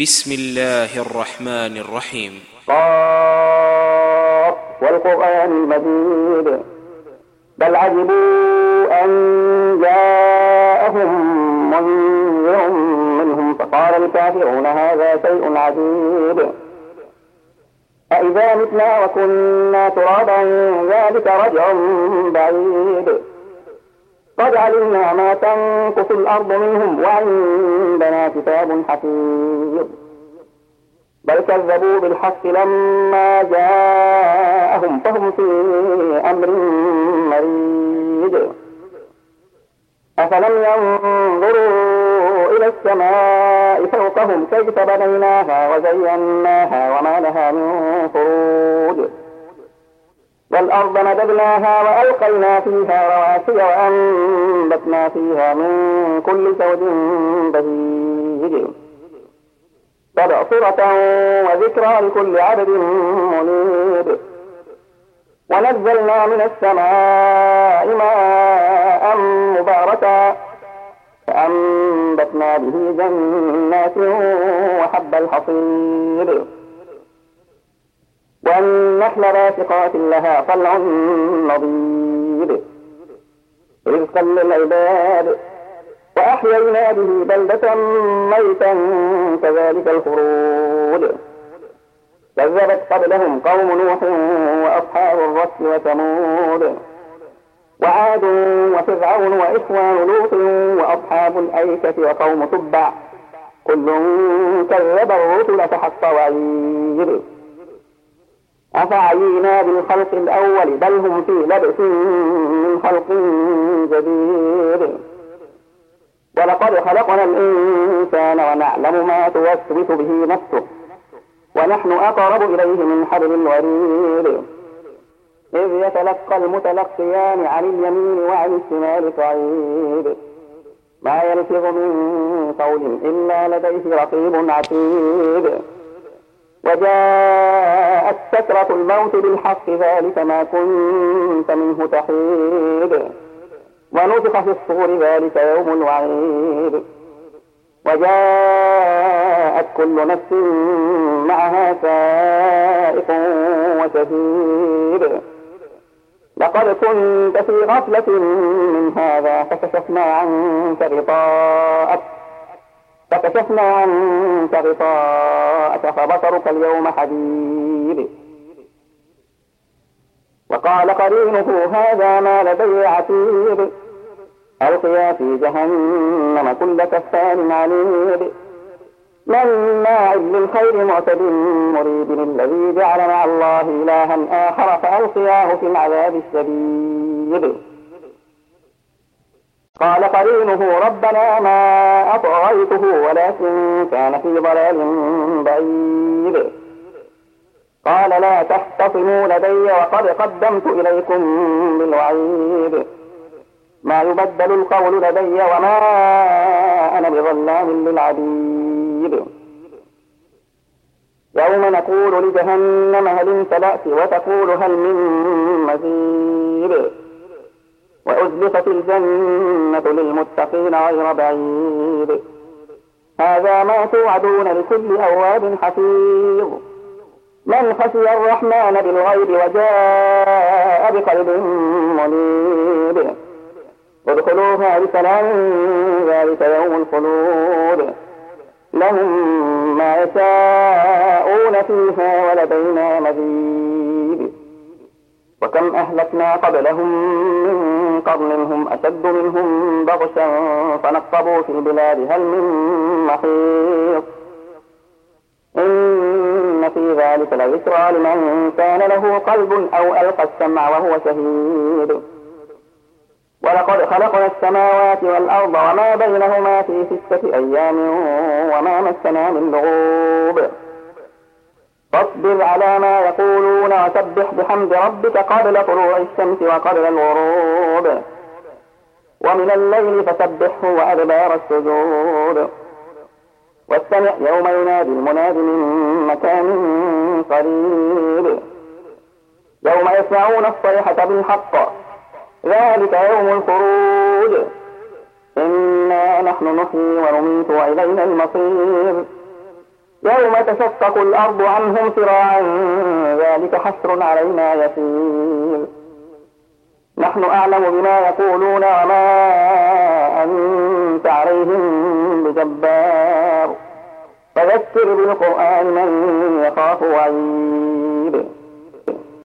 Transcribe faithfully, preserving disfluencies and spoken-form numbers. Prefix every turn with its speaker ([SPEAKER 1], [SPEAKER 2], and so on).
[SPEAKER 1] بسم الله الرحمن الرحيم.
[SPEAKER 2] قاف والقرآن المجيد بل عجبوا أن جاءهم منذر منهم فقال الكافرون هذا شيء عجيب أإذا متنا وكنا ترابا ذلك رجع بعيد قد علمنا ما تنقص الأرض منهم وعندنا كتاب حفيظ بل كذبوا بالحق لما جاءهم فهم في أمر مريج أفلم ينظروا إلى السماء فوقهم كيف بنيناها وزيناها وما لها من فروج والأرض مددناها وألقينا فيها رواسي وأنبتنا فيها من كل زوج بهيج تبصرة وذكرى لكل عبد منيب ونزلنا من السماء ماء مباركا فأنبتنا به جنات وحب الحصيد والنخل باسقات لها طلع نضيد رزقا للعباد وأحيينا به بلدة ميتا كذلك الخروج كذبت قبلهم قوم نوح وأصحاب الرس وثمود وعاد وفرعون وإخوان لوط وأصحاب الأيكة وقوم تبع كل كذب الرسل فحق وعيد أفعينا بالخلق الأول بل هم في لبس من خلق جديد ولقد خلقنا الإنسان ونعلم ما توسوس به نفسه ونحن أقرب إليه من حبل الوريد إذ يتلقى المتلقيان عن اليمين وعن الشمال قعيد ما يلفظ من قول إلا لديه رقيب عتيد وجاءت سكرة الموت بالحق ذلك ما كنت منه تحيد ونفخ في الصور ذلك يوم الوعيد وجاءت كل نفس معها سائق وشهيد لقد كنت في غفلة من هذا فكشفنا عنك غطاءك فكشفنا عنك غطاءك فبصرك اليوم حديد وقال قرينه هذا ما لدي عتيد ألقيا في جهنم كل كفار عنيد مناع للخير معتد مريب الذي جعل مع الله إلها آخر فألقياه في العذاب الشديد قال قرينه ربنا ما أطغيته ولكن كان في ضلال بعيد قال لا تختصموا لدي وقد قدمت إليكم بالوعيد ما يبدل القول لدي وما أنا بظلام للعبيد يوم نقول لجهنم هل امتلأت وتقول هل من مزيد وأزلفت الجنة للمتقين غير بعيد هذا ما توعدون لكل أواب حفيظ من خشي الرحمن بالغيب وجاء بقلب منيب ادخلوها بسلام ذلك يوم الخلود لهم ما يشاءون فيها ولدينا مزيد وكم أهلكنا قبلهم من قرن هم أشد منهم بطشا فنقبوا في البلاد هل من محيص إن في ذلك لذكرى لمن كان له قلب أو ألقى السمع وهو شهيد ولقد خلقنا السماوات والأرض وما بينهما في ستة أيام وما مسنا من لغوب فاصبر على ما يقولون وسبح بحمد ربك قبل طلوع الشمس وقبل الغروب ومن الليل فسبحه وأدبار السجود واستمع يوم ينادي المناد من مكان قريب يوم يسمعون الصيحة بالحق ذلك يوم الخروج إنا نحن نحيي ونميت وإلينا المصير يوم تشقق الأرض عنهم سراعا ذلك حشر علينا يسير نحن أعلم بما يقولون وما أنت عليهم بجبار فذكر بالقرآن من يخاف وعيد